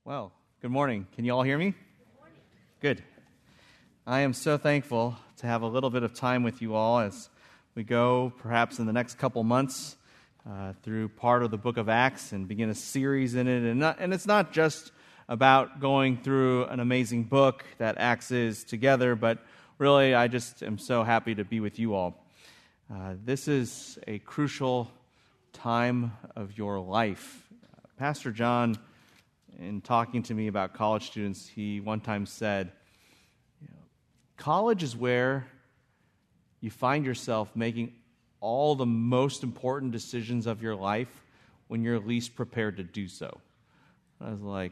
Well, good morning. Can you all hear me? Good. I am so thankful to have a little bit of time with you all as we go, perhaps in the next couple months, through part of the book of Acts and begin a series in it. And it's not just about going through an amazing book that Acts is together, but really I just am so happy to be with you all. This is a crucial time of your life. Pastor John, in talking to me about college students, he one time said, college is where you find yourself making all the most important decisions of your life when you're least prepared to do so. I was like,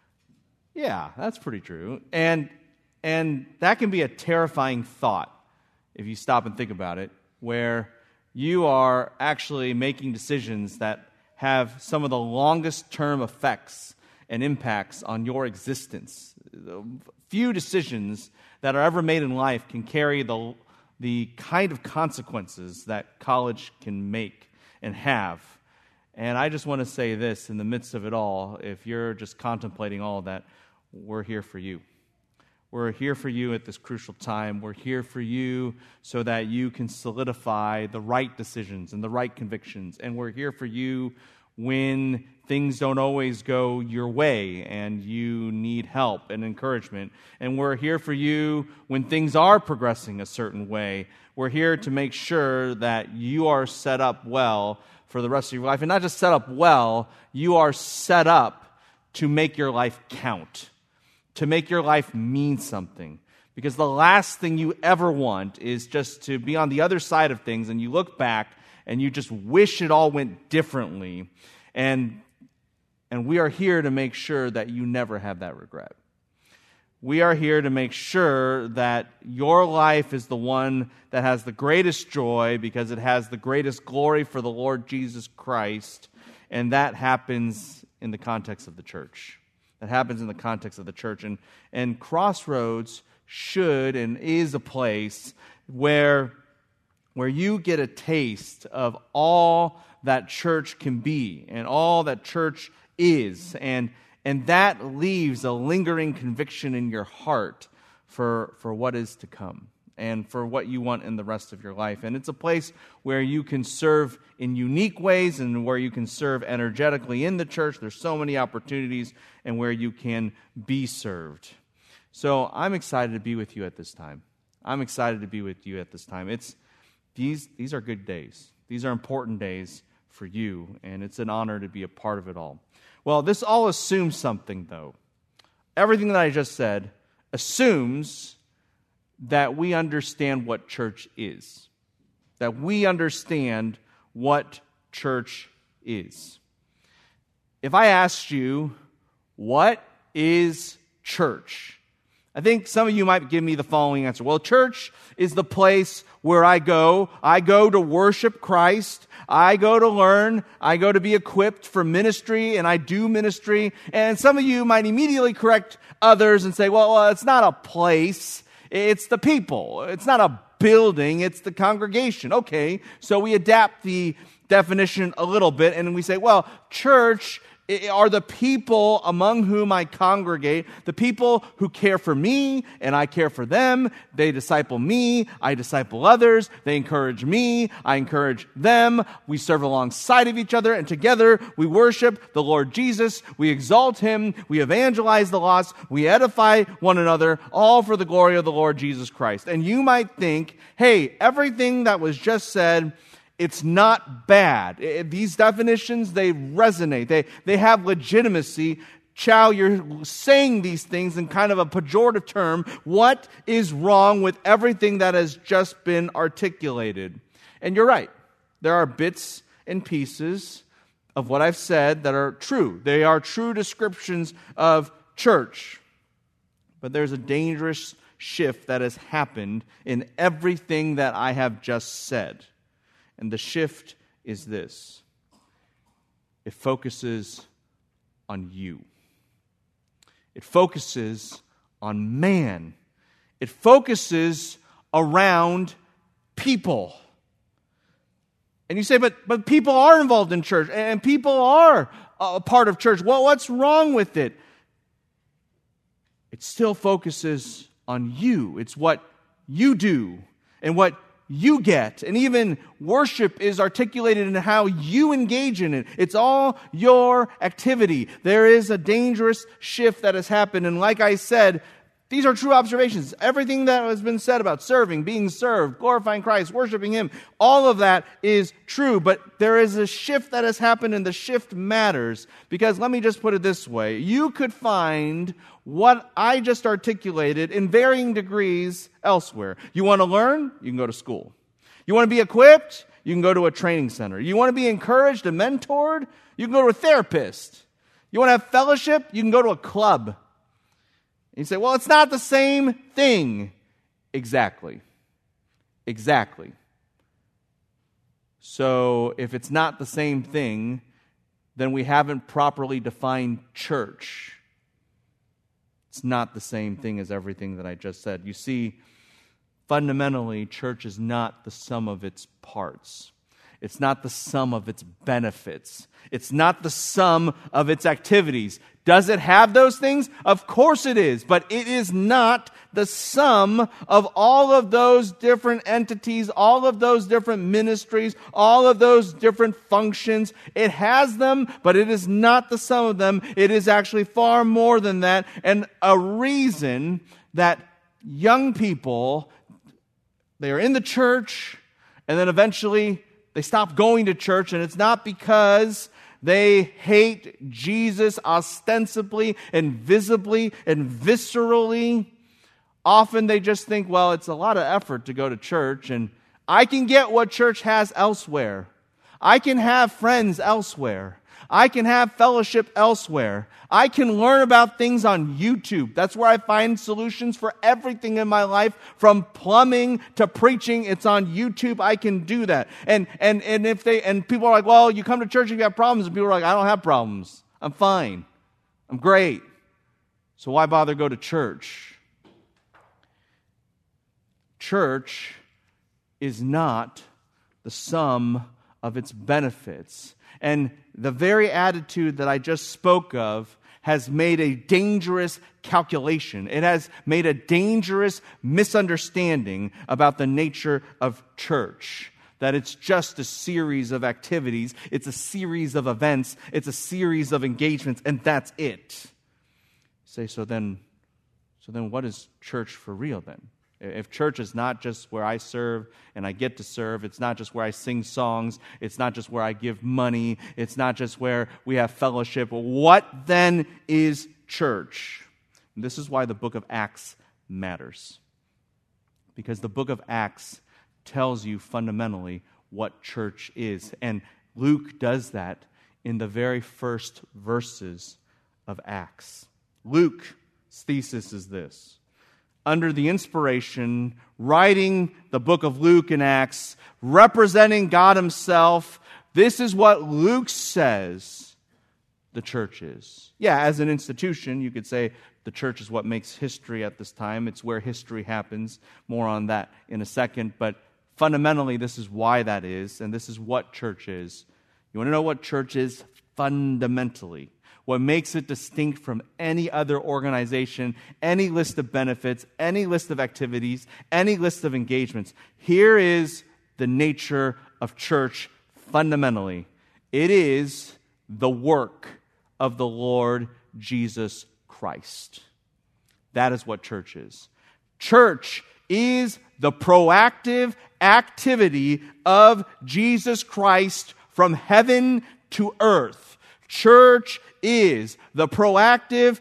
yeah, that's pretty true. And that can be a terrifying thought if you stop and think about it, where you are actually making decisions that have some of the longest term effects and impacts on your existence. Few decisions that are ever made in life can carry the kind of consequences that college can make and have. And I just want to say this in the midst of it all, if you're just contemplating all of that, we're here for you. We're here for you at this crucial time. We're here for you so that you can solidify the right decisions and the right convictions. And we're here for you when things don't always go your way and you need help and encouragement. And we're here for you when things are progressing a certain way. We're here to make sure that you are set up well for the rest of your life. And not just set up well, you are set up to make your life count, to make your life mean something. Because the last thing you ever want is just to be on the other side of things and you look back and you just wish it all went differently. And we are here to make sure that you never have that regret. We are here to make sure that your life is the one that has the greatest joy because it has the greatest glory for the Lord Jesus Christ. And that happens in the context of the church. That happens in the context of the church. And Crossroads should and is a place where you get a taste of all that church can be and all that church is. And that leaves a lingering conviction in your heart for what is to come and for what you want in the rest of your life. And it's a place where you can serve in unique ways and where you can serve energetically in the church. There's so many opportunities and where you can be served. So I'm excited to be with you at this time. I'm excited to be with you at this time. These are good days. These are important days for you, and it's an honor to be a part of it all. Well, this all assumes something, though. Everything that I just said assumes that we understand what church is, that we understand what church is. If I asked you, what is church? I think some of you might give me the following answer. Well, church is the place where I go. I go to worship Christ. I go to learn. I go to be equipped for ministry, and I do ministry. And some of you might immediately correct others and say, well, it's not a place. It's the people. It's not a building. It's the congregation. Okay, so we adapt the definition a little bit, and we say, well, church are the people among whom I congregate, the people who care for me and I care for them. They disciple me, I disciple others. They encourage me, I encourage them. We serve alongside of each other, and together we worship the Lord Jesus. We exalt Him, we evangelize the lost, we edify one another, all for the glory of the Lord Jesus Christ. And you might think, hey, everything that was just said, it's not bad. These definitions, they resonate. They have legitimacy. Chow, you're saying these things in kind of a pejorative term. What is wrong with everything that has just been articulated? And you're right. There are bits and pieces of what I've said that are true. They are true descriptions of church. But there's a dangerous shift that has happened in everything that I have just said. And the shift is this. It focuses on you. It focuses on man. It focuses around people. And you say, but people are involved in church, and people are a part of church. Well, what's wrong with it? it still focuses on you. It's what you do and what you get. And even worship is articulated in how you engage in it. It's all your activity. There is a dangerous shift that has happened. And like I said, these are true observations. Everything that has been said about serving, being served, glorifying Christ, worshiping Him, all of that is true. But there is a shift that has happened, and the shift matters. Because let me just put it this way. You could find what I just articulated in varying degrees elsewhere. You want to learn? You can go to school. You want to be equipped? You can go to a training center. You want to be encouraged and mentored? You can go to a therapist. You want to have fellowship? You can go to a club. You say, well, it's not the same thing. Exactly. So if it's not the same thing, then we haven't properly defined church. It's not the same thing as everything that I just said. You see, fundamentally, church is not the sum of its parts. It's not the sum of its benefits. It's not the sum of its activities. Does it have those things? Of course it is. But it is not the sum of all of those different entities, all of those different ministries, all of those different functions. It has them, but it is not the sum of them. It is actually far more than that. And a reason that young people, they are in the church, and then eventually they stop going to church, and it's not because they hate Jesus ostensibly and visibly and viscerally. Often they just think, well, it's a lot of effort to go to church, and I can get what church has elsewhere. I can have friends elsewhere. I can have fellowship elsewhere. I can learn about things on YouTube. That's where I find solutions for everything in my life, from plumbing to preaching. It's on YouTube. I can do that. And people are like, well, you come to church if you have problems. And people are like, I don't have problems. I'm fine. I'm great. So why bother go to church? Church is not the sum of its benefits. And the very attitude that I just spoke of has made a dangerous calculation. It has made a dangerous misunderstanding about the nature of church. That it's just a series of activities, it's a series of events, it's a series of engagements, and that's it. You say, so then what is church for real then? If church is not just where I serve and I get to serve, it's not just where I sing songs, it's not just where I give money, it's not just where we have fellowship, what then is church? And this is why the book of Acts matters. Because the book of Acts tells you fundamentally what church is. And Luke does that in the very first verses of Acts. Luke's thesis is this. Under the inspiration, writing the book of Luke and Acts, representing God Himself, this is what Luke says the church is. Yeah, as an institution, you could say the church is what makes history at this time. It's where history happens. More on that in a second. But fundamentally, this is why that is, and this is what church is. You want to know what church is? Fundamentally. What makes it distinct from any other organization, any list of benefits, any list of activities, any list of engagements. Here is the nature of church fundamentally. It is the work of the Lord Jesus Christ. That is what church is. Church is the proactive activity of Jesus Christ from heaven to earth. Church is the proactive,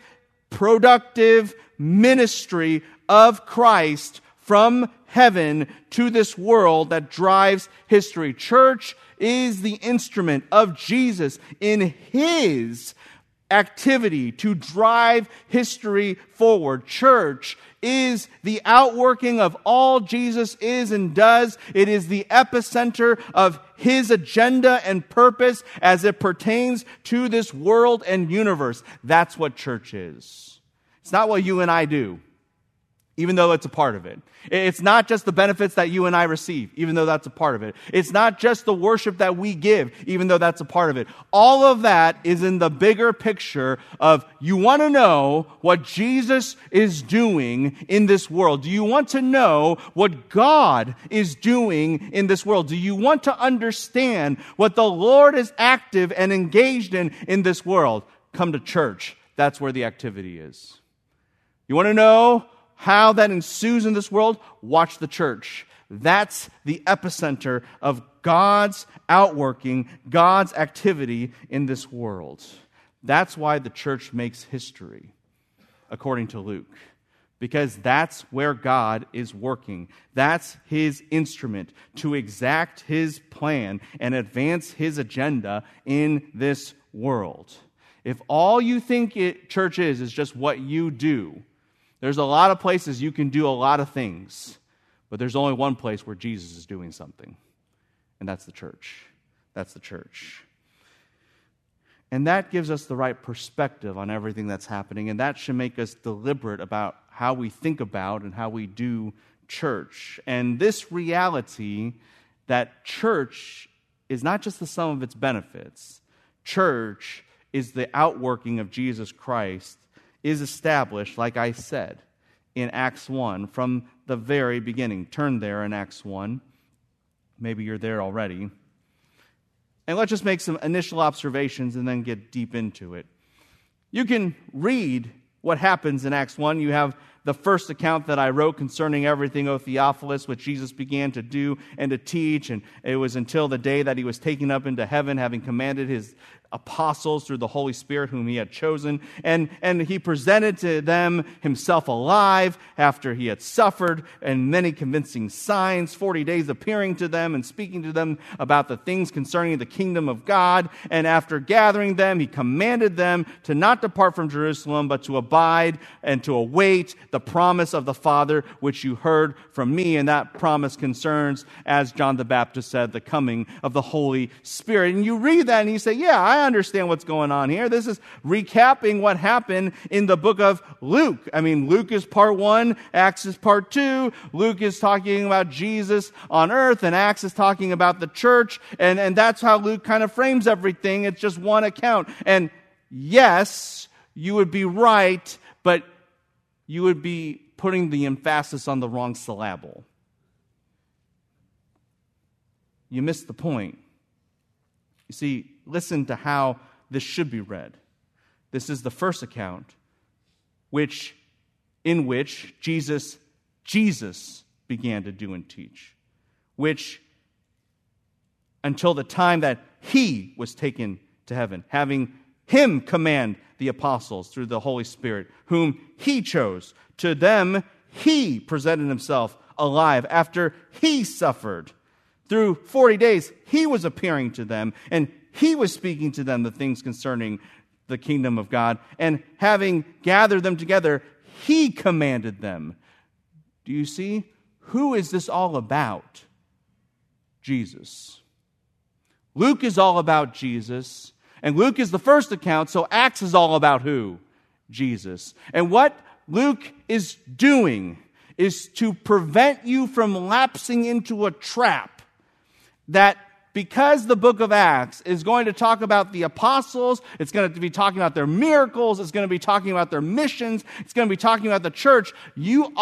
productive ministry of Christ from heaven to this world that drives history. Church is the instrument of Jesus in His activity to drive history forward. Church is the outworking of all Jesus is and does. It is the epicenter of His agenda and purpose as it pertains to this world and universe. That's what church is. It's not what you and I do. even though it's a part of it. It's not just the benefits that you and I receive, even though that's a part of it. It's not just the worship that we give, even though that's a part of it. All of that is in the bigger picture of, you want to know what Jesus is doing in this world? Do you want to know what God is doing in this world? Do you want to understand what the Lord is active and engaged in this world? Come to church. That's where the activity is. You want to know how that ensues in this world? Watch the church. That's the epicenter of God's outworking, God's activity in this world. That's why the church makes history, according to Luke. Because that's where God is working. That's His instrument to exact His plan and advance His agenda in this world. If all you think church is just what you do, there's a lot of places you can do a lot of things, but there's only one place where Jesus is doing something, and that's the church. That's the church. And that gives us the right perspective on everything that's happening, and that should make us deliberate about how we think about and how we do church. And this reality that church is not just the sum of its benefits. Church is the outworking of Jesus Christ, is established, like I said, in Acts 1 from the very beginning. Turn there in Acts 1. Maybe you're there already. And let's just make some initial observations and then get deep into it. You can read what happens in Acts 1. You have the first account that I wrote concerning everything, O Theophilus, which Jesus began to do and to teach. And it was until the day that He was taken up into heaven, having commanded His apostles through the Holy Spirit whom He had chosen. And He presented to them Himself alive after He had suffered, and many convincing signs, 40 days appearing to them and speaking to them about the things concerning the kingdom of God. And after gathering them, He commanded them to not depart from Jerusalem, but to abide and to await the promise of the Father, which you heard from me. And that promise concerns, as John the Baptist said, the coming of the Holy Spirit. And you read that and you say, yeah, I understand what's going on here. This is recapping what happened in the book of Luke. I mean, Luke is part 1, Acts is part 2. Luke is talking about Jesus on earth, and Acts is talking about the church. And that's how Luke kind of frames everything. It's just one account. And yes, you would be right, but you would be putting the emphasis on the wrong syllable. You missed the point. You see, listen to how this should be read. This is the first account in which Jesus began to do and teach, which until the time that He was taken to heaven, having Him command the apostles through the Holy Spirit, whom He chose. To them, He presented Himself alive after He suffered. Through 40 days, He was appearing to them, and He was speaking to them the things concerning the kingdom of God. And having gathered them together, He commanded them. Do you see? Who is this all about? Jesus. Luke is all about Jesus. And Luke is the first account, so Acts is all about who? Jesus. And what Luke is doing is to prevent you from lapsing into a trap that because the book of Acts is going to talk about the apostles, it's going to be talking about their miracles, it's going to be talking about their missions, it's going to be talking about the church, you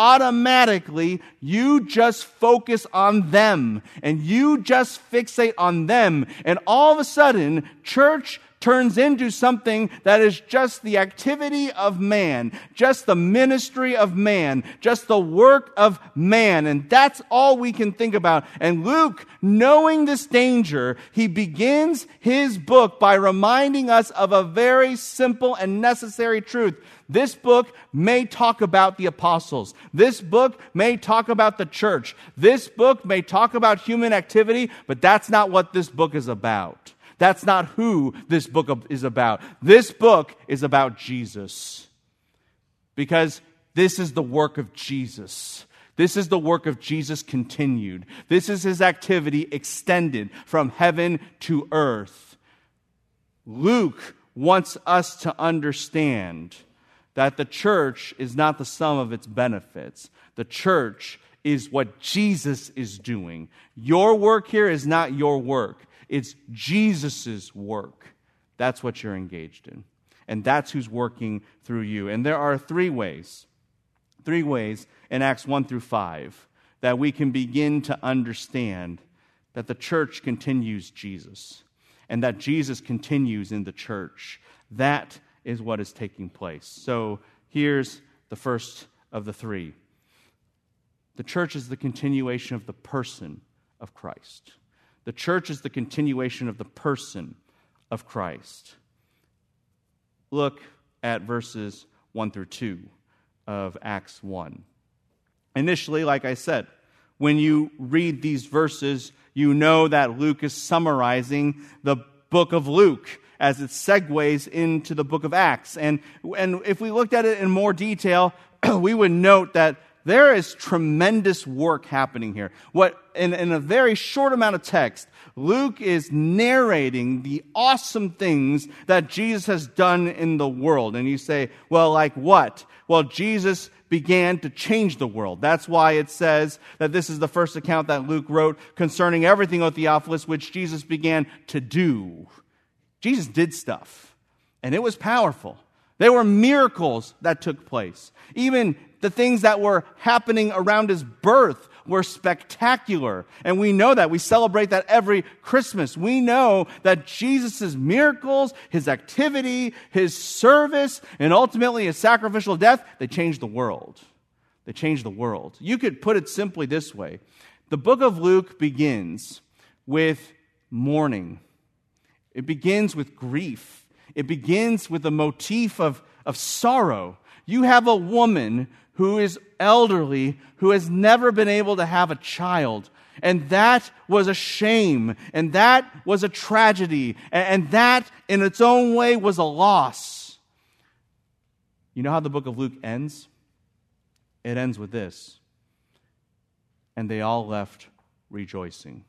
just focus on them, and you just fixate on them, and all of a sudden, church turns into something that is just the activity of man, just the ministry of man, just the work of man. And that's all we can think about. And Luke, knowing this danger, he begins his book by reminding us of a very simple and necessary truth. This book may talk about the apostles. This book may talk about the church. This book may talk about human activity, but that's not what this book is about. That's not who this book is about. This book is about Jesus. Because this is the work of Jesus. This is the work of Jesus continued. This is His activity extended from heaven to earth. Luke wants us to understand that the church is not the sum of its benefits. The church is what Jesus is doing. Your work here is not your work. It's Jesus' work. That's what you're engaged in. And that's who's working through you. And there are three ways in Acts 1 through 5 that we can begin to understand that the church continues Jesus and that Jesus continues in the church. That is what is taking place. So here's the first of the three. The church is the continuation of the person of Christ. The church is the continuation of the person of Christ. Look at verses 1 through 2 of Acts 1. Initially, like I said, when you read these verses, you know that Luke is summarizing the book of Luke as it segues into the book of Acts. And if we looked at it in more detail, we would note that there is tremendous work happening here. In a very short amount of text, Luke is narrating the awesome things that Jesus has done in the world. And you say, well, like what? Well, Jesus began to change the world. That's why it says that this is the first account that Luke wrote concerning everything, O Theophilus, which Jesus began to do. Jesus did stuff, and it was powerful. There were miracles that took place. Even the things that were happening around his birth were spectacular. And we know that. We celebrate that every Christmas. We know that Jesus' miracles, his activity, his service, and ultimately his sacrificial death, they changed the world. They changed the world. You could put it simply this way. The book of Luke begins with mourning. It begins with grief. It begins with a motif of sorrow. You have a woman who is elderly, who has never been able to have a child. And that was a shame. And that was a tragedy. And that, in its own way, was a loss. You know how the book of Luke ends? It ends with this. And they all left rejoicing.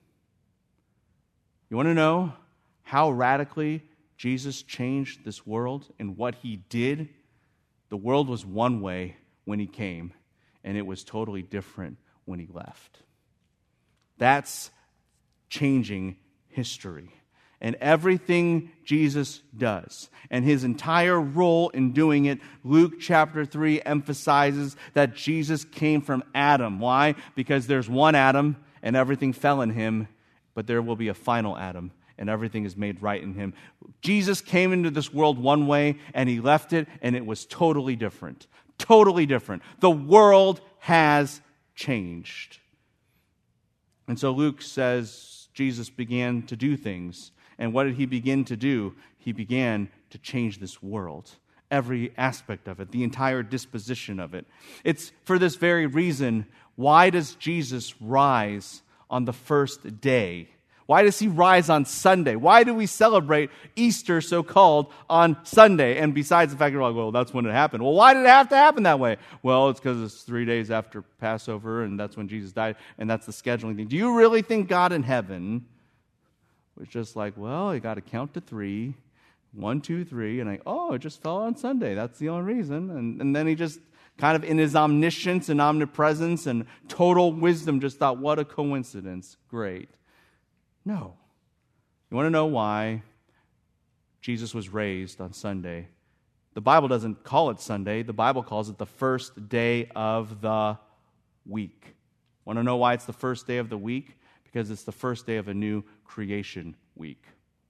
You want to know how radically Jesus changed this world and what he did? The world was one way when he came, and it was totally different when he left. That's changing history. And everything Jesus does, and his entire role in doing it, Luke chapter 3 emphasizes that Jesus came from Adam. Why? Because there's one Adam, and everything fell in him, but there will be a final Adam, and everything is made right in him. Jesus came into this world one way, and he left it, and it was totally different. Totally different. The world has changed. And so Luke says Jesus began to do things. And what did he begin to do? He began to change this world. Every aspect of it, the entire disposition of it. It's for this very reason, why does Jesus rise on the first day? Why does he rise on Sunday? Why do we celebrate Easter, so-called, on Sunday? And besides the fact you're like, well, that's when it happened. Well, why did it have to happen that way? Well, it's because it's 3 days after Passover, and that's when Jesus died, and that's the scheduling thing. Do you really think God in heaven was just like, well, you got to count to 3, 1, 2, 3, and it just fell on Sunday. That's the only reason. And then he just kind of in his omniscience and omnipresence and total wisdom just thought, what a coincidence. Great. No. You want to know why Jesus was raised on Sunday? The Bible doesn't call it Sunday. The Bible calls it the first day of the week. Want to know why it's the first day of the week? Because it's the first day of a new creation week.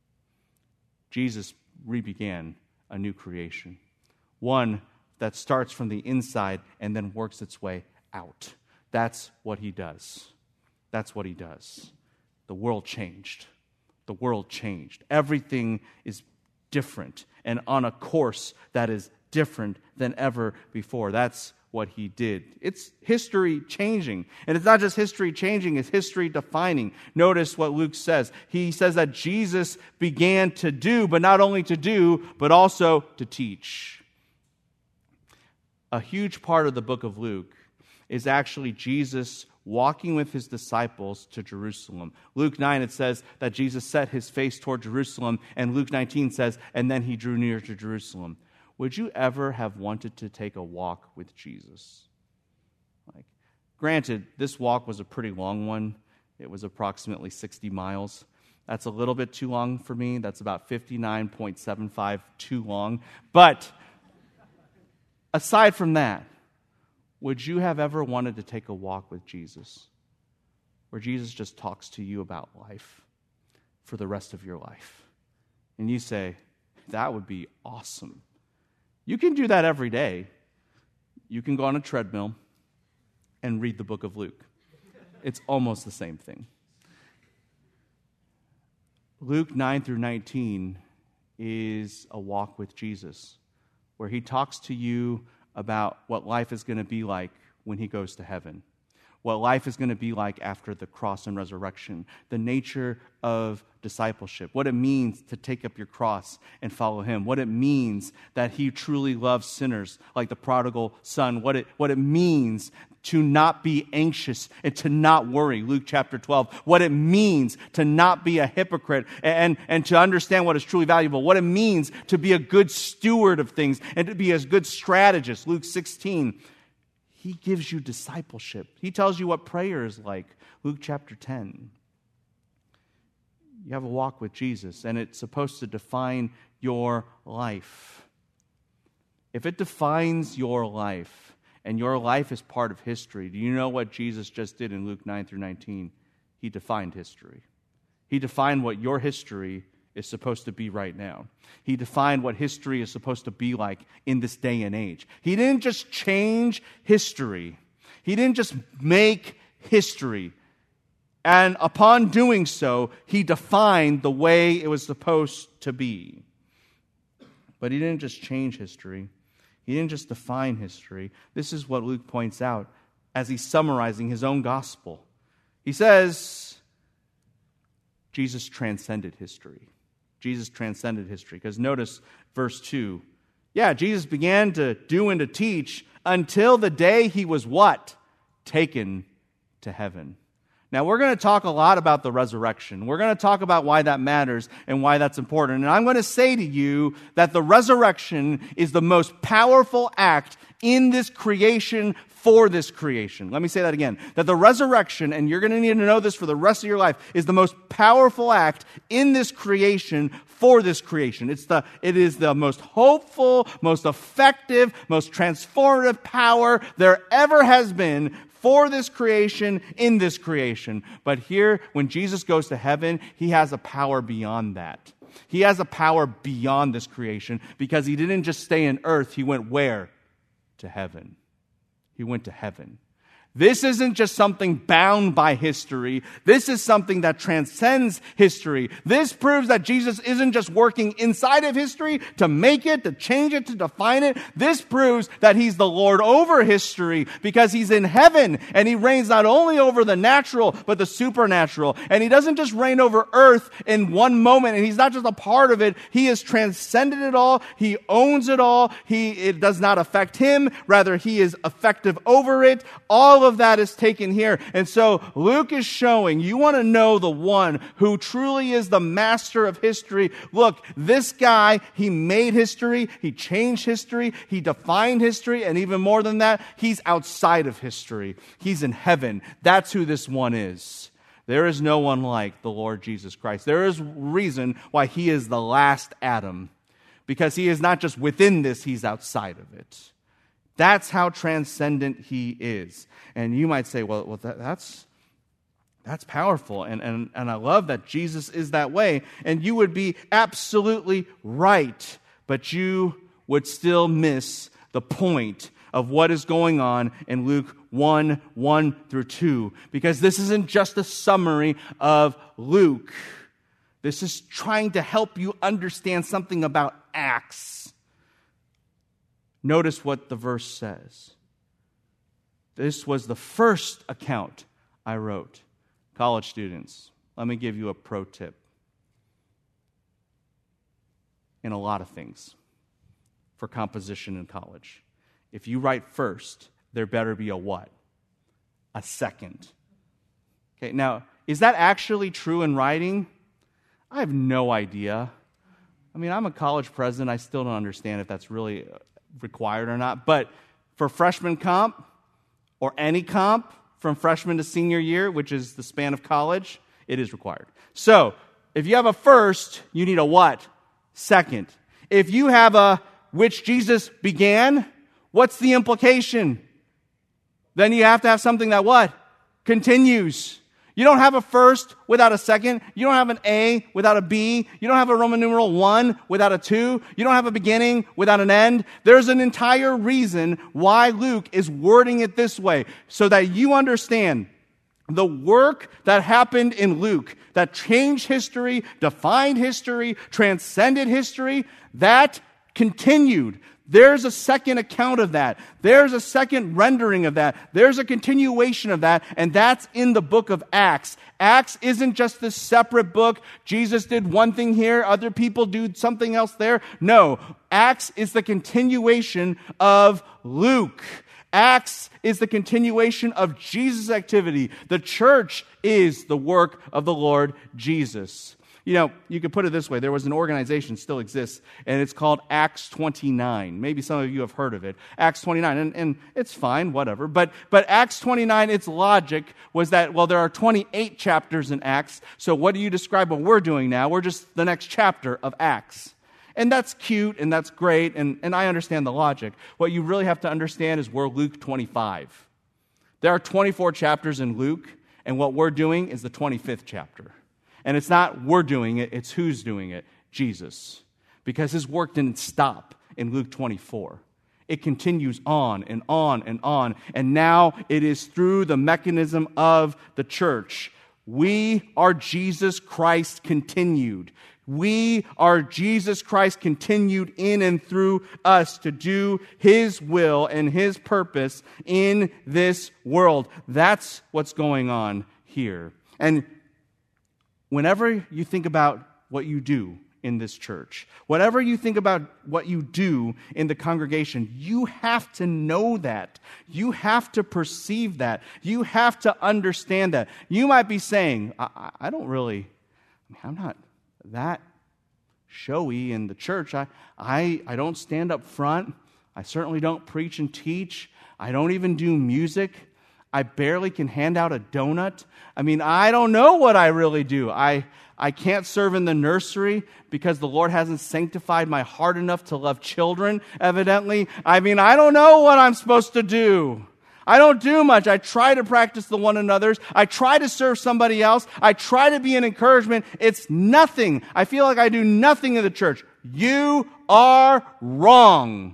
Jesus re-began a new creation. One that starts from the inside and then works its way out. That's what he does. That's what he does. The world changed. The world changed. Everything is different and on a course that is different than ever before. That's what he did. It's history changing. And it's not just history changing, it's history defining. Notice what Luke says. He says that Jesus began to do, but not only to do, but also to teach. A huge part of the book of Luke is actually Jesus walking with his disciples to Jerusalem. Luke 9, it says that Jesus set his face toward Jerusalem, and Luke 19 says, and then he drew near to Jerusalem. would you ever have wanted to take a walk with Jesus? Like, granted, this walk was a pretty long one. It was approximately 60 miles. That's a little bit too long for me. That's about 59.75 too long. But aside from that, would you have ever wanted to take a walk with Jesus, where Jesus just talks to you about life for the rest of your life? And you say, that would be awesome. You can do that every day. You can go on a treadmill and read the book of Luke. It's almost the same thing. Luke 9 through 19 is a walk with Jesus, where he talks to you about what life is going to be like when he goes to heaven, what life is going to be like after the cross and resurrection, the nature of discipleship, what it means to take up your cross and follow him, what it means that he truly loves sinners like the prodigal son, what it means to not be anxious and to not worry, Luke chapter 12, what it means to not be a hypocrite and to understand what is truly valuable, what it means to be a good steward of things and to be a good strategist, Luke 16. He gives you discipleship. He tells you what prayer is like, Luke chapter 10. You have a walk with Jesus, and it's supposed to define your life. If it defines your life, and your life is part of history, do you know what Jesus just did in Luke 9 through 19? He defined history. He defined what your history is supposed to be right now. He defined what history is supposed to be like in this day and age. He didn't just change history. He didn't just make history. And upon doing so, he defined the way it was supposed to be. But he didn't just change history. He didn't just define history. This is what Luke points out as he's summarizing his own gospel. He says, Jesus transcended history. Jesus transcended history. Because notice verse 2. Yeah, Jesus began to do and to teach until the day he was what? Taken to heaven. Now, we're going to talk a lot about the resurrection. We're going to talk about why that matters and why that's important. And I'm going to say to you that the resurrection is the most powerful act in this creation for this creation. Let me say that again. That the resurrection, and you're going to need to know this for the rest of your life, is the most powerful act in this creation for this creation. It is the most hopeful, most effective, most transformative power there ever has been for this creation, in this creation. But here, when Jesus goes to heaven, he has a power beyond that. He has a power beyond this creation because he didn't just stay in earth. He went where? To heaven. He went to heaven. This isn't just something bound by history. This is something that transcends history. This proves that Jesus isn't just working inside of history to make it, to change it, to define it. This proves that he's the Lord over history because he's in heaven and he reigns not only over the natural, but the supernatural. And he doesn't just reign over earth in one moment and he's not just a part of it. He has transcended it all. He owns it all. It does not affect him. Rather, he is effective over it. All of that is taken here. And so Luke is showing, you want to know the one who truly is the master of history. Look, this guy, he made history, he changed history, he defined history, and even more than that, he's outside of history. He's in heaven. That's who this one is. There is no one like the Lord Jesus Christ. There is reason why he is the last Adam, because he is not just within this, he's outside of it. That's how transcendent he is. And you might say, well, that's powerful. And I love that Jesus is that way. And you would be absolutely right. But you would still miss the point of what is going on in Luke 1 through 2. Because this isn't just a summary of Luke. This is trying to help you understand something about Acts. Notice what the verse says. This was the first account I wrote. College students, let me give you a pro tip. In a lot of things for composition in college. If you write first, there better be a what? A second. Okay, now, is that actually true in writing? I have no idea. I'm a college president. I still don't understand if that's really required or not. But for freshman comp or any comp from freshman to senior year, which is the span of college, it is required. So if you have a first, you need a what? Second. If you have a which Jesus began, what's the implication? Then you have to have something that what? Continues. You don't have a first without a second. You don't have an A without a B. You don't have a Roman numeral 1 without a 2. You don't have a beginning without an end. There's an entire reason why Luke is wording it this way, so that you understand the work that happened in Luke, that changed history, defined history, transcended history, that continued. There's a second account of that. There's a second rendering of that. There's a continuation of that, and that's in the book of Acts. Acts isn't just this separate book. Jesus did one thing here, other people do something else there. No, Acts is the continuation of Luke. Acts is the continuation of Jesus' activity. The church is the work of the Lord Jesus. You could put it this way. There was an organization, still exists, and it's called Acts 29. Maybe some of you have heard of it. Acts 29, and it's fine, whatever. But Acts 29, its logic was that, well, there are 28 chapters in Acts, so what do you describe what we're doing now? We're just the next chapter of Acts. And that's cute, and that's great, and I understand the logic. What you really have to understand is we're Luke 25. There are 24 chapters in Luke, and what we're doing is the 25th chapter. And it's not we're doing it, it's who's doing it, Jesus. Because his work didn't stop in Luke 24. It continues on and on and on. And now it is through the mechanism of the church. We are Jesus Christ continued. We are Jesus Christ continued in and through us to do his will and his purpose in this world. That's what's going on here. And whenever you think about what you do in this church, whatever you think about what you do in the congregation, you have to know that. You have to perceive that. You have to understand that. You might be saying, I'm not that showy in the church. I don't stand up front. I certainly don't preach and teach. I don't even do music. I barely can hand out a donut. I don't know what I really do. I can't serve in the nursery because the Lord hasn't sanctified my heart enough to love children, evidently. I don't know what I'm supposed to do. I don't do much. I try to practice the one another's. I try to serve somebody else. I try to be an encouragement. It's nothing. I feel like I do nothing in the church. You are wrong.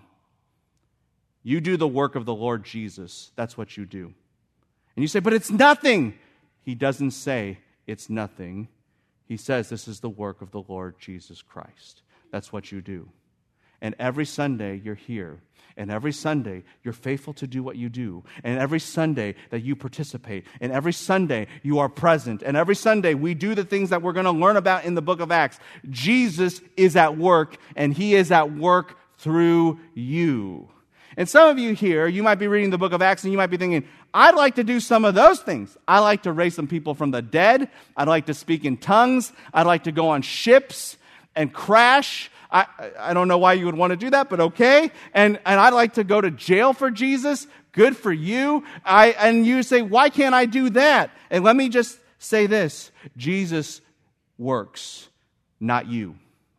You do the work of the Lord Jesus. That's what you do. And you say, but it's nothing. He doesn't say it's nothing. He says this is the work of the Lord Jesus Christ. That's what you do. And every Sunday you're here. And every Sunday you're faithful to do what you do. And every Sunday that you participate. And every Sunday you are present. And every Sunday we do the things that we're going to learn about in the book of Acts. Jesus is at work, and he is at work through you. And some of you here, you might be reading the book of Acts and you might be thinking, I'd like to do some of those things. I like to raise some people from the dead. I'd like to speak in tongues. I'd like to go on ships and crash. I don't know why you would want to do that, but okay. And I'd like to go to jail for Jesus. Good for you. And you say, why can't I do that? And let me just say this. Jesus works, not you.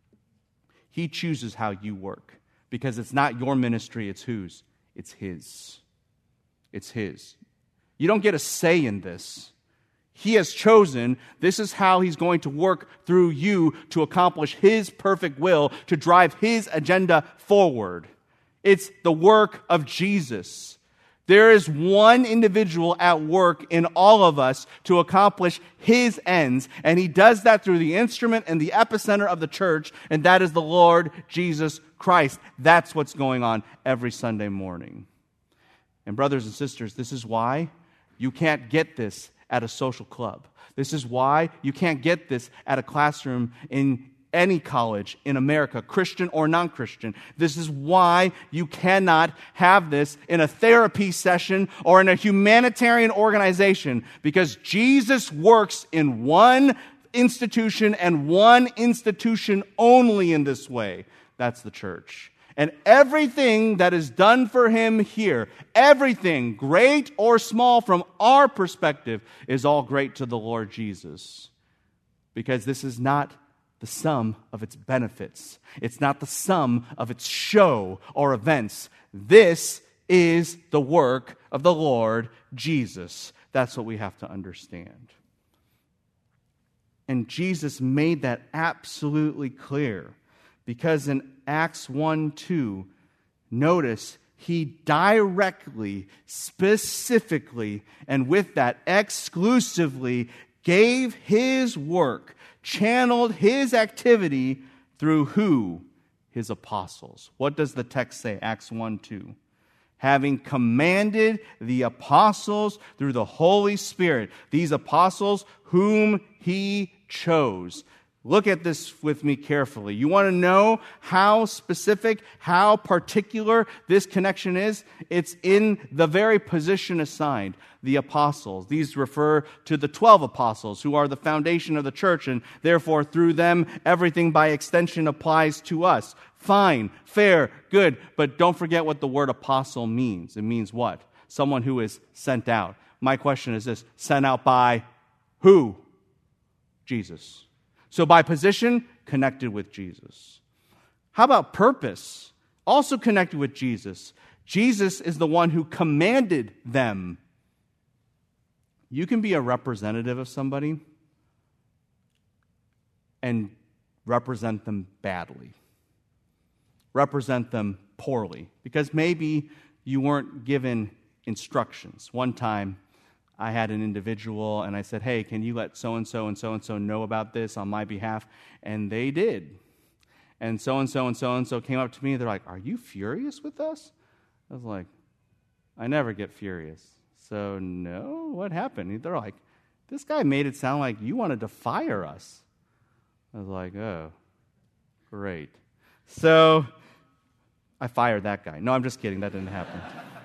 He chooses how you work. Because it's not your ministry, it's whose? It's his. It's his. You don't get a say in this. He has chosen, this is how he's going to work through you to accomplish his perfect will, to drive his agenda forward. It's the work of Jesus. There is one individual at work in all of us to accomplish his ends, and he does that through the instrument and the epicenter of the church, and that is the Lord Jesus Christ. That's what's going on every Sunday morning. And brothers and sisters, this is why you can't get this at a social club. This is why you can't get this at a classroom in any college in America, Christian or non-Christian. This is why you cannot have this in a therapy session or in a humanitarian organization, because Jesus works in one institution and one institution only in this way. That's the church. And everything that is done for him here, everything, great or small from our perspective, is all great to the Lord Jesus. Because this is not the sum of its benefits. It's not the sum of its show or events. This is the work of the Lord Jesus. That's what we have to understand. And Jesus made that absolutely clear. Because in Acts 1:2, notice he directly, specifically, and with that exclusively gave his work, channeled his activity through who? His apostles. What does the text say? Acts 1:2. Having commanded the apostles through the Holy Spirit, these apostles whom he chose. Look at this with me carefully. You want to know how specific, how particular this connection is? It's in the very position assigned, the apostles. These refer to the 12 apostles who are the foundation of the church, and therefore through them everything by extension applies to us. Fine, fair, good, but don't forget what the word apostle means. It means what? Someone who is sent out. My question is this: sent out by who? Jesus. So by position, connected with Jesus. How about purpose? Also connected with Jesus. Jesus is the one who commanded them. You can be a representative of somebody and represent them badly. Represent them poorly. Because maybe you weren't given instructions. One time, I had an individual, and I said, hey, can you let so-and-so and so-and-so know about this on my behalf? And they did. And so-and-so and so-and-so came up to me, they're like, are you furious with us? I was like, I never get furious. So, no, what happened? They're like, this guy made it sound like you wanted to fire us. I was like, oh, great. So, I fired that guy. No, I'm just kidding. That didn't happen.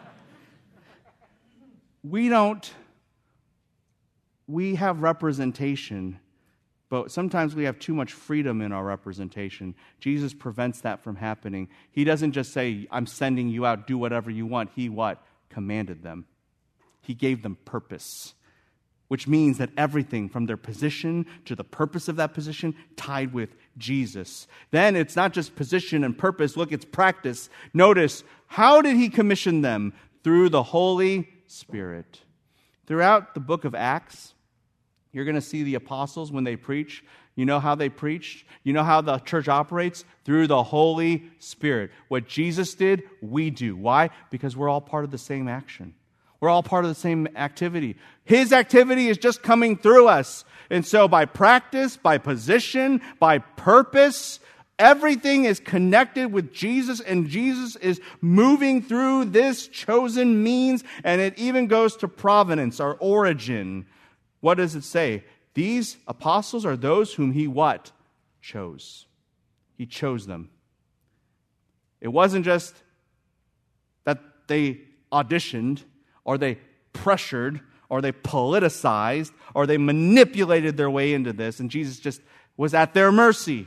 We have representation, but sometimes we have too much freedom in our representation. Jesus prevents that from happening. He doesn't just say, I'm sending you out, do whatever you want. He what? Commanded them. He gave them purpose, which means that everything from their position to the purpose of that position tied with Jesus. Then it's not just position and purpose. Look, it's practice. Notice, how did he commission them? Through the Holy Spirit. Throughout the book of Acts, you're going to see the apostles when they preach. You know how they preached? You know how the church operates? Through the Holy Spirit. What Jesus did, we do. Why? Because we're all part of the same action. We're all part of the same activity. His activity is just coming through us. And so by practice, by position, by purpose, everything is connected with Jesus, and Jesus is moving through this chosen means, and it even goes to provenance, our origin. What does it say? These apostles are those whom he what? Chose. He chose them. It wasn't just that they auditioned, or they pressured, or they politicized, or they manipulated their way into this, and Jesus just was at their mercy.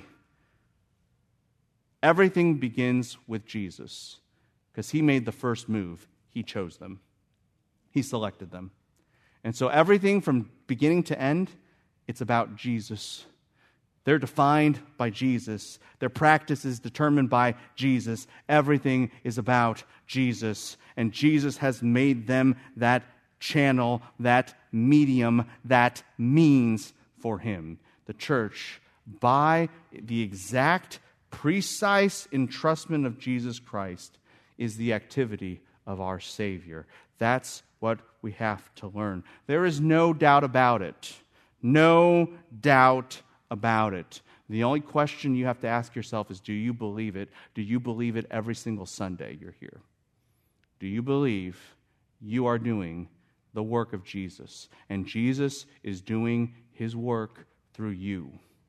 Everything begins with Jesus, because he made the first move. He chose them. He selected them. And so everything from beginning to end, it's about Jesus. They're defined by Jesus. Their practice is determined by Jesus. Everything is about Jesus. And Jesus has made them that channel, that medium, that means for him. The church, by the exact, precise entrustment of Jesus Christ, is the activity of our Savior. That's what we have to learn. There is no doubt about it. No doubt about it. The only question you have to ask yourself is, do you believe it? Do you believe it every single Sunday you're here? Do you believe you are doing the work of Jesus, and Jesus is doing his work through you?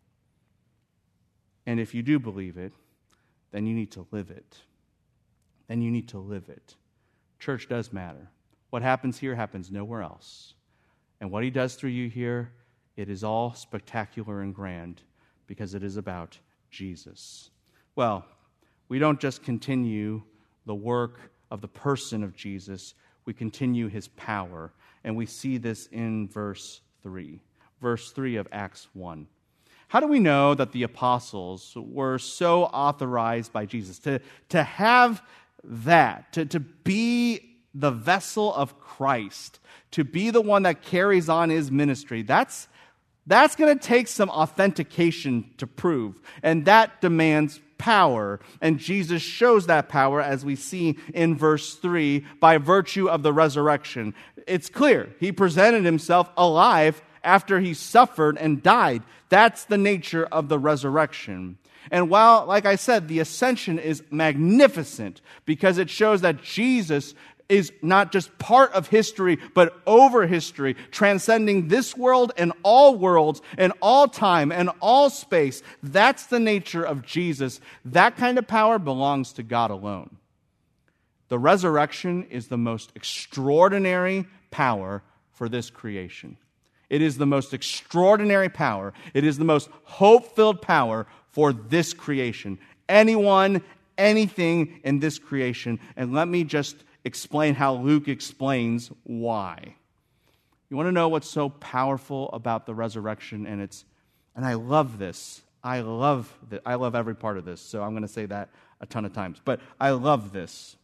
And if you do believe it, then you need to live it. Then you need to live it. Church does matter. What happens here happens nowhere else. And what he does through you here it is all spectacular and grand because it is about Jesus. Well, we don't just continue the work of the person of Jesus, we continue his power. And we see this in verse 3. Verse 3 of Acts 1. How do we know that the apostles were so authorized by Jesus to have that, to be the vessel of Christ, to be the one that carries on his ministry? That's going to take some authentication to prove, and that demands power. And Jesus shows that power, as we see in verse 3, by virtue of the resurrection. It's clear. He presented himself alive after he suffered and died. That's the nature of the resurrection. And while, like I said, the ascension is magnificent because it shows that Jesus is not just part of history, but over history, transcending this world and all worlds and all time and all space. That's the nature of Jesus. That kind of power belongs to God alone. The resurrection is the most extraordinary power for this creation. It is the most extraordinary power. It is the most hope-filled power for this creation. Anyone, anything in this creation. And let me just explain how Luke explains why. You want to know what's so powerful about the resurrection? And I love this. I love every part of this, so I'm going to say that a ton of times. But I love this.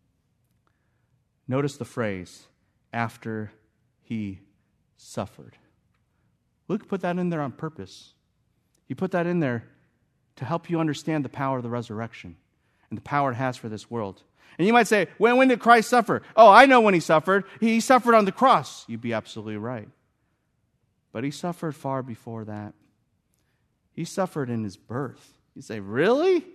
Notice the phrase, after he suffered. Luke put that in there on purpose. He put that in there to help you understand the power of the resurrection and the power it has for this world. And you might say, when did Christ suffer? Oh, I know when he suffered. He suffered on the cross. You'd be absolutely right. But he suffered far before that. He suffered in his birth. You say, really?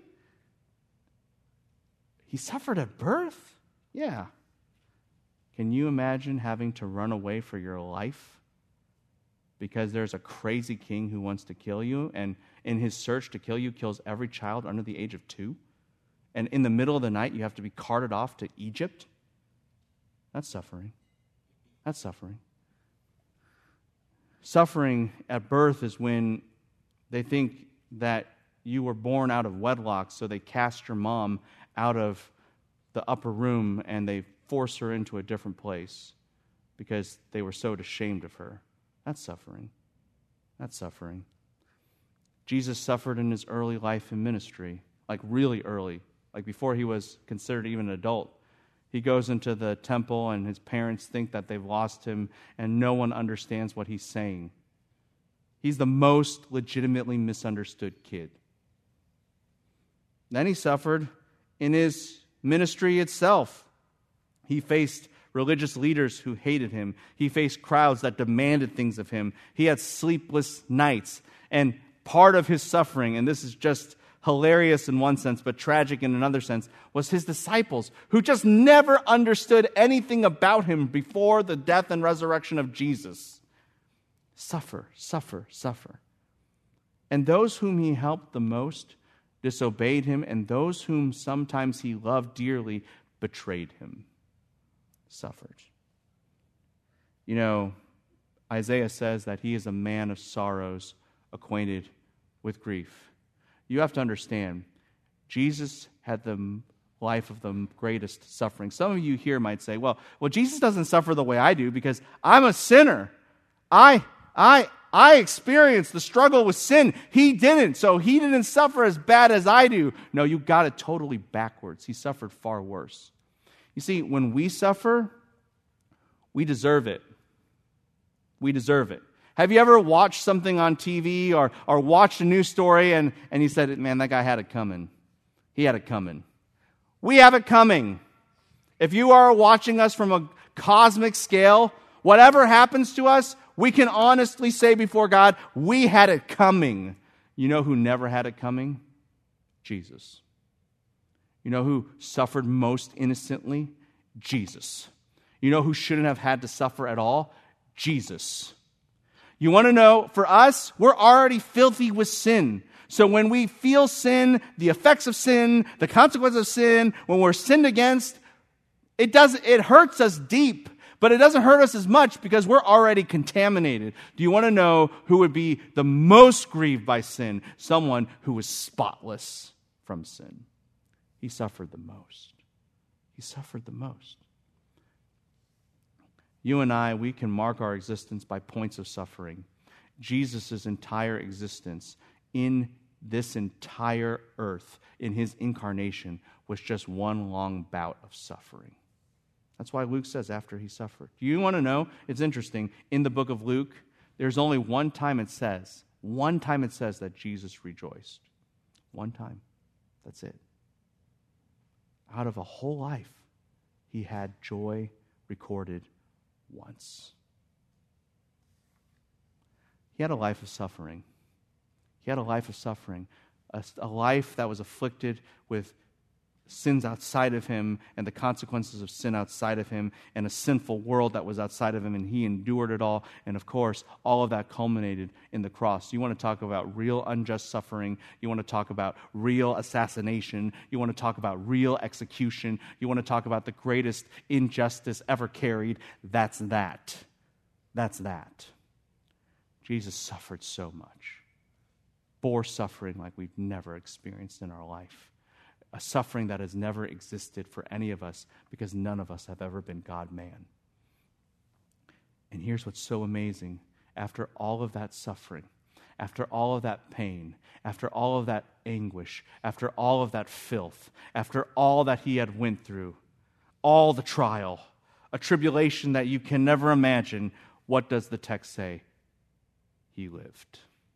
He suffered at birth? Yeah. Can you imagine having to run away for your life because there's a crazy king who wants to kill you, and in his search to kill you, kills every child under the age of 2? And in the middle of the night, you have to be carted off to Egypt? That's suffering. That's suffering. Suffering at birth is when they think that you were born out of wedlock, so they cast your mom out of the upper room and they force her into a different place because they were so ashamed of her. That's suffering. That's suffering. Jesus suffered in his early life in ministry, like really early, like before he was considered even an adult. He goes into the temple and his parents think that they've lost him and no one understands what he's saying. He's the most legitimately misunderstood kid. Then he suffered in his ministry itself. He faced religious leaders who hated him. He faced crowds that demanded things of him. He had sleepless nights. And part of his suffering, and this is just hilarious in one sense, but tragic in another sense, was his disciples who just never understood anything about him before the death and resurrection of Jesus. Suffer, suffer, suffer. And those whom he helped the most disobeyed him, and those whom sometimes he loved dearly betrayed him. Suffered. You know, Isaiah says that he is a man of sorrows, acquainted with grief. You have to understand, Jesus had the life of the greatest suffering. Some of you here might say, well, Jesus doesn't suffer the way I do because I'm a sinner. I experienced the struggle with sin. He didn't, so he didn't suffer as bad as I do. No, you got it totally backwards. He suffered far worse. You see, when we suffer, we deserve it. We deserve it. Have you ever watched something on TV or watched a news story and you said, man, that guy had it coming. He had it coming. We have it coming. If you are watching us from a cosmic scale, whatever happens to us, we can honestly say before God, we had it coming. You know who never had it coming? Jesus. You know who suffered most innocently? Jesus. You know who shouldn't have had to suffer at all? Jesus. You want to know, for us, we're already filthy with sin. So when we feel sin, the effects of sin, the consequences of sin, when we're sinned against, it hurts us deep. But it doesn't hurt us as much because we're already contaminated. Do you want to know who would be the most grieved by sin? Someone who was spotless from sin. He suffered the most. He suffered the most. You and I, we can mark our existence by points of suffering. Jesus' entire existence in this entire earth, in his incarnation, was just one long bout of suffering. That's why Luke says after he suffered. Do you want to know? It's interesting. In the book of Luke, there's only one time it says that Jesus rejoiced. One time. That's it. Out of a whole life, he had joy recorded once. He had a life of suffering. He had a life of suffering. A life that was afflicted with sins outside of him and the consequences of sin outside of him and a sinful world that was outside of him, and he endured it all. And of course, all of that culminated in the cross. You want to talk about real unjust suffering. You want to talk about real assassination. You want to talk about real execution. You want to talk about the greatest injustice ever carried. That's that. That's that. Jesus suffered so much. Bore suffering like we've never experienced in our life. A suffering that has never existed for any of us because none of us have ever been God-man. And here's what's so amazing. After all of that suffering, after all of that pain, after all of that anguish, after all of that filth, after all that he had went through, all the trial, a tribulation that you can never imagine, what does the text say? He lived.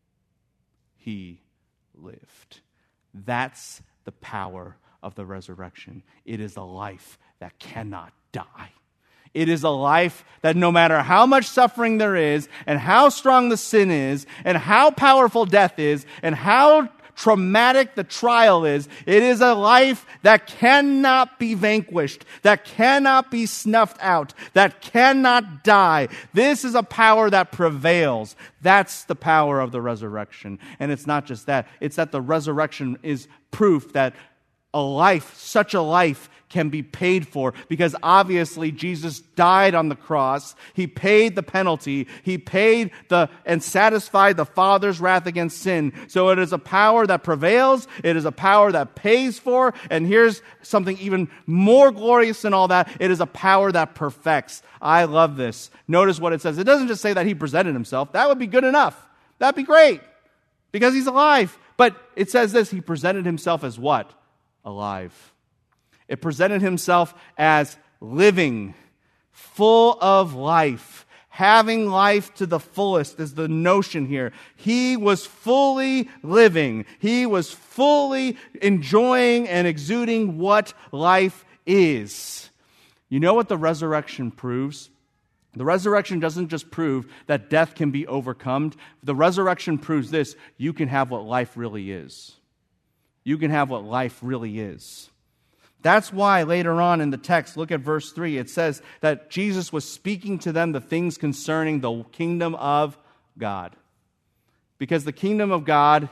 He lived. That's the power of the resurrection. It is a life that cannot die. It is a life that no matter how much suffering there is, and how strong the sin is, and how powerful death is, and how traumatic the trial is, it is a life that cannot be vanquished, that cannot be snuffed out, that cannot die. This is a power that prevails. That's the power of the resurrection. And it's not just that. It's that the resurrection is proof that a life, such a life, can be paid for, because obviously Jesus died on the cross. He paid the penalty. He paid and satisfied the Father's wrath against sin. So it is a power that prevails. It is a power that pays for. And here's something even more glorious than all that. It is a power that perfects. I love this. Notice what it says. It doesn't just say that he presented himself. That would be good enough. That'd be great because he's alive. But it says this, he presented himself as what? Alive. It presented himself as living, full of life, having life to the fullest is the notion here. He was fully living. He was fully enjoying and exuding what life is. You know what the resurrection proves? The resurrection doesn't just prove that death can be overcome. The resurrection proves this: you can have what life really is. You can have what life really is. That's why later on in the text, look at verse 3, it says that Jesus was speaking to them the things concerning the kingdom of God. Because the kingdom of God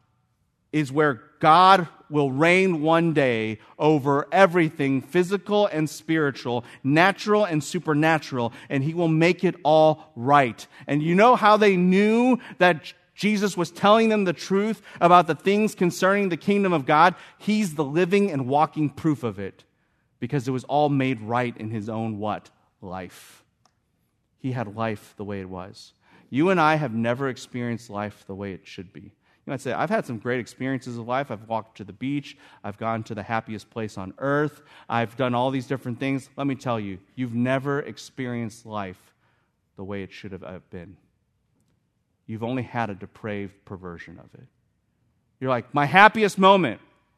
is where God will reign one day over everything physical and spiritual, natural and supernatural, and he will make it all right. And you know how they knew that Jesus was telling them the truth about the things concerning the kingdom of God? He's the living and walking proof of it, because it was all made right in his own what? Life. He had life the way it was. You and I have never experienced life the way it should be. You might say, I've had some great experiences of life. I've walked to the beach. I've gone to the happiest place on earth. I've done all these different things. Let me tell you, you've never experienced life the way it should have been. You've only had a depraved perversion of it. You're like, my happiest moment.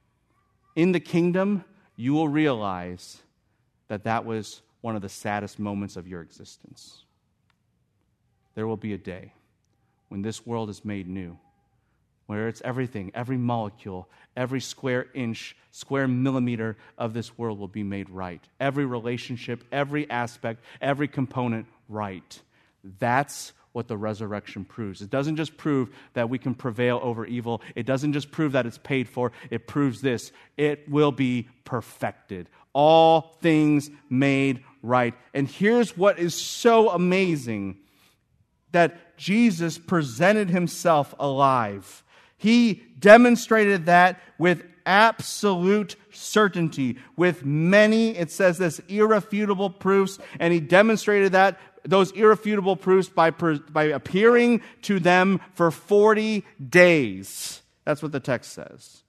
In the kingdom, you will realize that that was one of the saddest moments of your existence. There will be a day when this world is made new, where it's everything, every molecule, every square inch, square millimeter of this world will be made right. Every relationship, every aspect, every component right. That's what the resurrection proves. It doesn't just prove that we can prevail over evil. It doesn't just prove that it's paid for. It proves this: it will be perfected. All things made right. And here's what is so amazing, that Jesus presented himself alive. He demonstrated that with absolute certainty, with many, it says this, irrefutable proofs, and he demonstrated that, those irrefutable proofs, by appearing to them for 40 days. That's what the text says.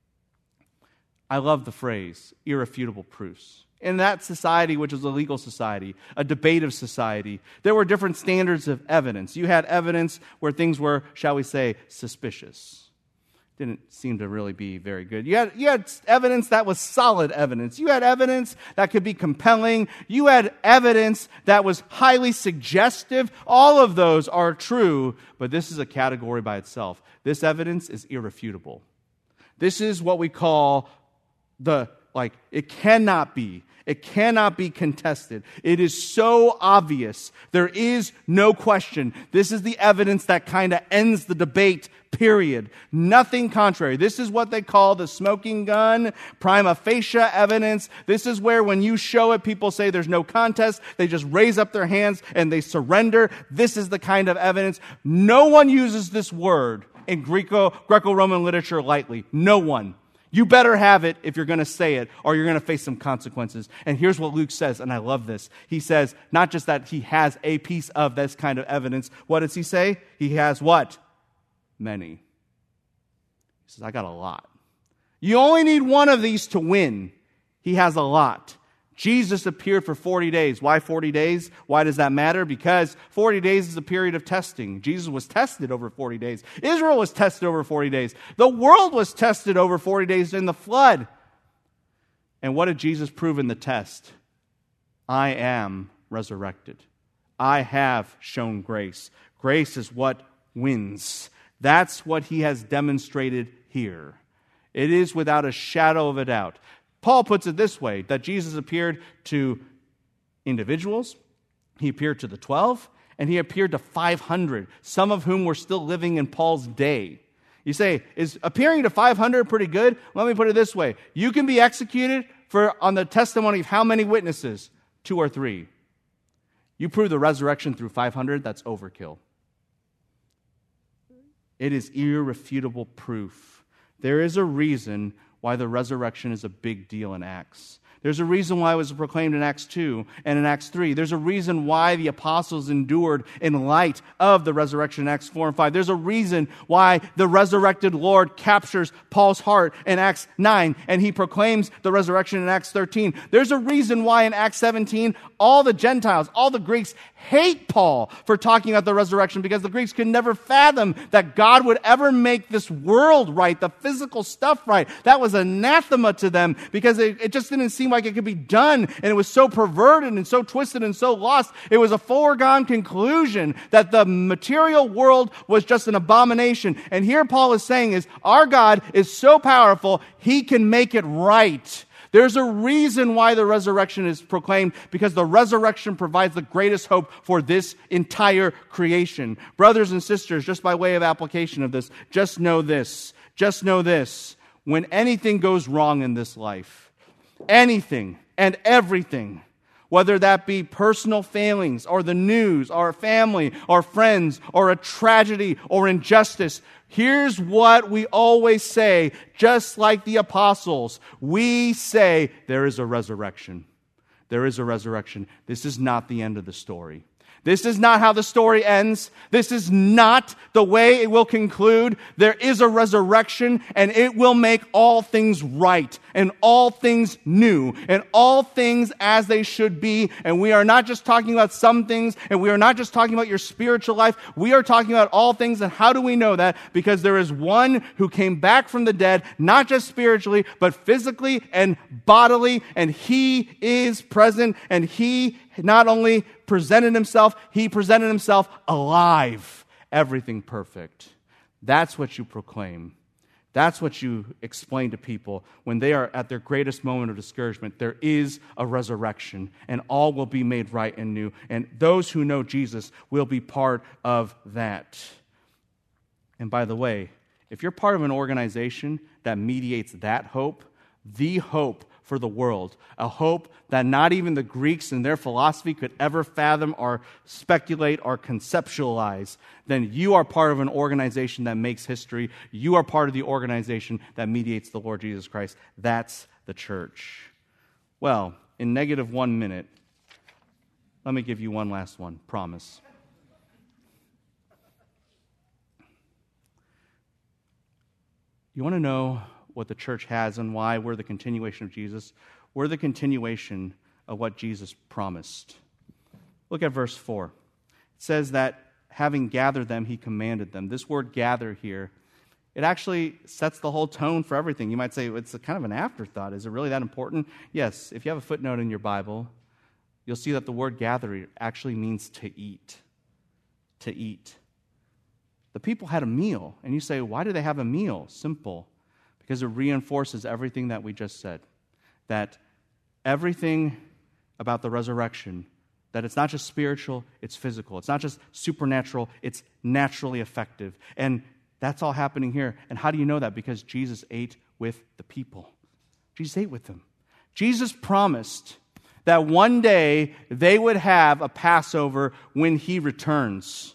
I love the phrase, irrefutable proofs. In that society, which was a legal society, a debative society, there were different standards of evidence. You had evidence where things were, shall we say, suspicious. Didn't seem to really be very good. You had evidence that was solid evidence. You had evidence that could be compelling. You had evidence that was highly suggestive. All of those are true, but this is a category by itself. This evidence is irrefutable. This is what we call it cannot be. It cannot be contested. It is so obvious. There is no question. This is the evidence that kind of ends the debate, period. Nothing contrary. This is what they call the smoking gun, prima facie evidence. This is where when you show it, people say there's no contest. They just raise up their hands and they surrender. This is the kind of evidence. No one uses this word in Greco-Roman literature lightly. No one. You better have it if you're going to say it, or you're going to face some consequences. And here's what Luke says, and I love this. He says, not just that he has a piece of this kind of evidence. What does he say? He has what? Many. He says, I got a lot. You only need one of these to win. He has a lot. Jesus appeared for 40 days. Why 40 days? Why does that matter? Because 40 days is a period of testing. Jesus was tested over 40 days. Israel was tested over 40 days. The world was tested over 40 days in the flood. And what did Jesus prove in the test? I am resurrected. I have shown grace. Grace is what wins. That's what he has demonstrated here. It is without a shadow of a doubt. Paul puts it this way, that Jesus appeared to individuals, he appeared to the 12, and he appeared to 500, some of whom were still living in Paul's day. You say, is appearing to 500 pretty good? Let me put it this way. You can be executed on the testimony of how many witnesses? 2 or 3. You prove the resurrection through 500, that's overkill. It is irrefutable proof. There is a reason why the resurrection is a big deal in Acts. There's a reason why it was proclaimed in Acts 2 and in Acts 3. There's a reason why the apostles endured in light of the resurrection in Acts 4 and 5. There's a reason why the resurrected Lord captures Paul's heart in Acts 9 and he proclaims the resurrection in Acts 13. There's a reason why in Acts 17 all the Gentiles, all the Greeks hate Paul for talking about the resurrection, because the Greeks could never fathom that God would ever make this world right, the physical stuff right. That was anathema to them, because it just didn't seem like it could be done, and it was so perverted and so twisted and so lost. It was a foregone conclusion that the material world was just an abomination. And here Paul is saying is, our God is so powerful, he can make it right. There's a reason why the resurrection is proclaimed, because the resurrection provides the greatest hope for this entire creation. Brothers and sisters, just by way of application of this, just know this. When anything goes wrong in this life, anything and everything, whether that be personal failings or the news or family or friends or a tragedy or injustice, here's what we always say, just like the apostles. We say, there is a resurrection. There is a resurrection. This is not the end of the story. This is not how the story ends. This is not the way it will conclude. There is a resurrection, and it will make all things right, and all things new, and all things as they should be. And we are not just talking about some things, and we are not just talking about your spiritual life. We are talking about all things. And how do we know that? Because there is one who came back from the dead, not just spiritually, but physically and bodily, and he is present, and he not only presented himself, he presented himself alive. Everything perfect. That's what you proclaim. That's what you explain to people when they are at their greatest moment of discouragement. There is a resurrection, and all will be made right and new. And those who know Jesus will be part of that. And by the way, if you're part of an organization that mediates that hope, the hope for the world, a hope that not even the Greeks in their philosophy could ever fathom or speculate or conceptualize, then you are part of an organization that makes history. You are part of the organization that mediates the Lord Jesus Christ. That's the church. Well, in negative 1 minute, let me give you one last one. Promise. You want to know what the church has and why we're the continuation of Jesus? We're the continuation of what Jesus promised. Look at verse 4. It says that having gathered them, he commanded them. This word gather here, it actually sets the whole tone for everything. You might say it's a kind of an afterthought. Is it really that important? Yes. If you have a footnote in your Bible, you'll see that the word gather actually means to eat. To eat. The people had a meal. And you say, why do they have a meal? Simple. Because it reinforces everything that we just said. That everything about the resurrection, that it's not just spiritual, it's physical. It's not just supernatural, it's naturally effective. And that's all happening here. And how do you know that? Because Jesus ate with the people. Jesus ate with them. Jesus promised that one day they would have a Passover when he returns.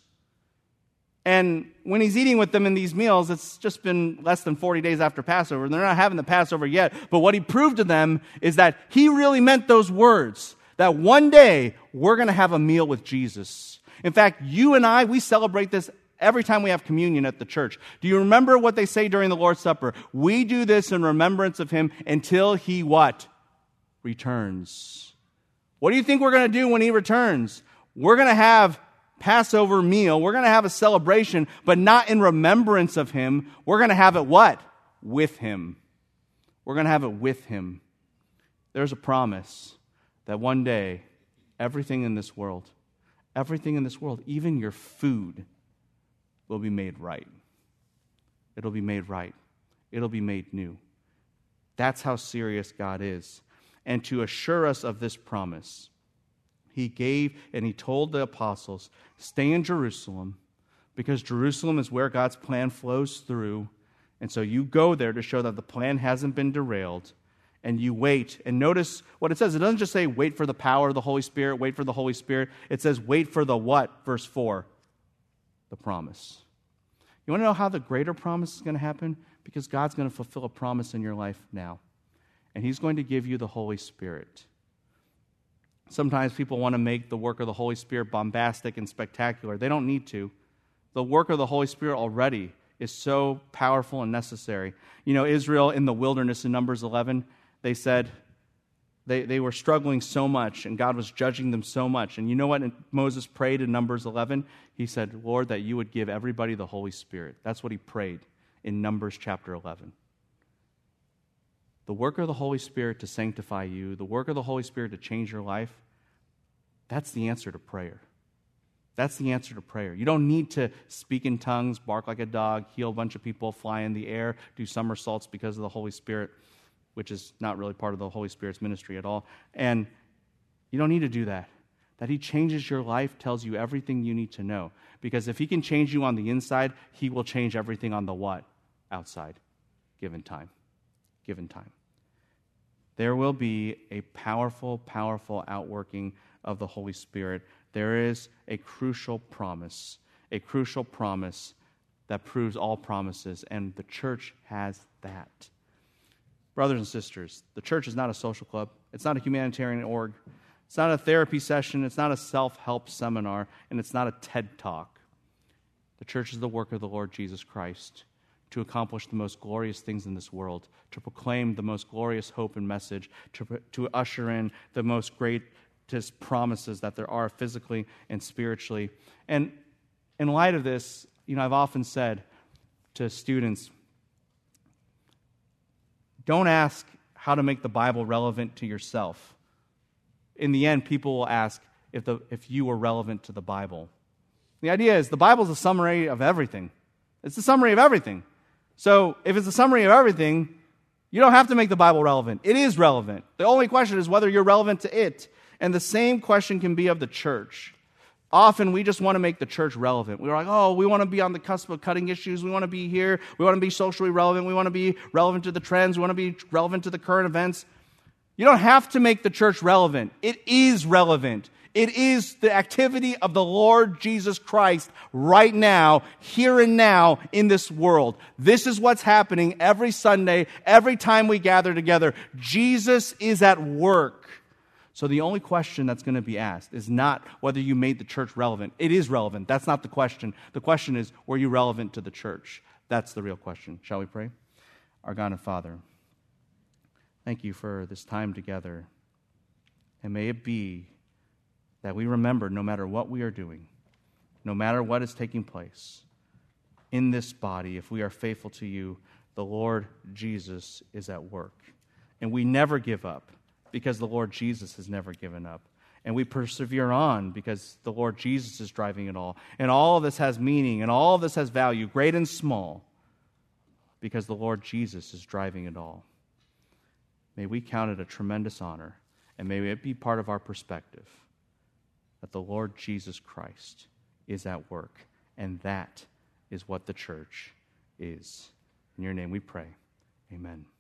And when he's eating with them in these meals, it's just been less than 40 days after Passover. They're not having the Passover yet. But what he proved to them is that he really meant those words, that one day we're going to have a meal with Jesus. In fact, you and I, we celebrate this every time we have communion at the church. Do you remember what they say during the Lord's Supper? We do this in remembrance of him until he what? Returns. What do you think we're going to do when he returns? We're going to have Passover meal. We're going to have a celebration, but not in remembrance of him. We're going to have it what? With him. We're going to have it with him. There's a promise that one day, everything in this world, even your food, will be made right. It'll be made right. It'll be made new. That's how serious God is. And to assure us of this promise, he gave and he told the apostles, stay in Jerusalem, because Jerusalem is where God's plan flows through. And so you go there to show that the plan hasn't been derailed. And you wait. And notice what it says. It doesn't just say wait for the power of the Holy Spirit, wait for the Holy Spirit. It says wait for the what? Verse 4. The promise. You want to know how the greater promise is going to happen? Because God's going to fulfill a promise in your life now. And he's going to give you the Holy Spirit. Sometimes people want to make the work of the Holy Spirit bombastic and spectacular. They don't need to. The work of the Holy Spirit already is so powerful and necessary. You know, Israel in the wilderness in Numbers 11, they said they were struggling so much and God was judging them so much. And you know what Moses prayed in Numbers 11? He said, Lord, that you would give everybody the Holy Spirit. That's what he prayed in Numbers chapter 11. The work of the Holy Spirit to sanctify you, the work of the Holy Spirit to change your life, that's the answer to prayer. That's the answer to prayer. You don't need to speak in tongues, bark like a dog, heal a bunch of people, fly in the air, do somersaults because of the Holy Spirit, which is not really part of the Holy Spirit's ministry at all. And you don't need to do that. That he changes your life tells you everything you need to know. Because if he can change you on the inside, he will change everything on the what? Outside. Given time. Given time. There will be a powerful, powerful outworking of the Holy Spirit. There is a crucial promise that proves all promises, and the church has that. Brothers and sisters, the church is not a social club. It's not a humanitarian org. It's not a therapy session. It's not a self-help seminar, and it's not a TED Talk. The church is the work of the Lord Jesus Christ to accomplish the most glorious things in this world, to proclaim the most glorious hope and message, to usher in the most greatest promises that there are physically and spiritually. And in light of this, I've often said to students, don't ask how to make the Bible relevant to yourself. In the end, people will ask if you were relevant to the Bible. The idea is the Bible is a summary of everything. It's a summary of everything. So if it's a summary of everything, you don't have to make the Bible relevant. It is relevant. The only question is whether you're relevant to it. And the same question can be of the church. Often we just want to make the church relevant. We're like, we want to be on the cusp of cutting issues. We want to be here. We want to be socially relevant. We want to be relevant to the trends. We want to be relevant to the current events. You don't have to make the church relevant. It is relevant. It is the activity of the Lord Jesus Christ right now, here and now in this world. This is what's happening every Sunday, every time we gather together. Jesus is at work. So the only question that's going to be asked is not whether you made the church relevant. It is relevant. That's not the question. The question is, were you relevant to the church? That's the real question. Shall we pray? Our God and Father, thank you for this time together. And may it be that we remember, no matter what we are doing, no matter what is taking place in this body, if we are faithful to you, the Lord Jesus is at work. And we never give up because the Lord Jesus has never given up. And we persevere on because the Lord Jesus is driving it all. And all of this has meaning and all of this has value, great and small, because the Lord Jesus is driving it all. May we count it a tremendous honor, and may it be part of our perspective that the Lord Jesus Christ is at work, and that is what the church is. In your name we pray. Amen.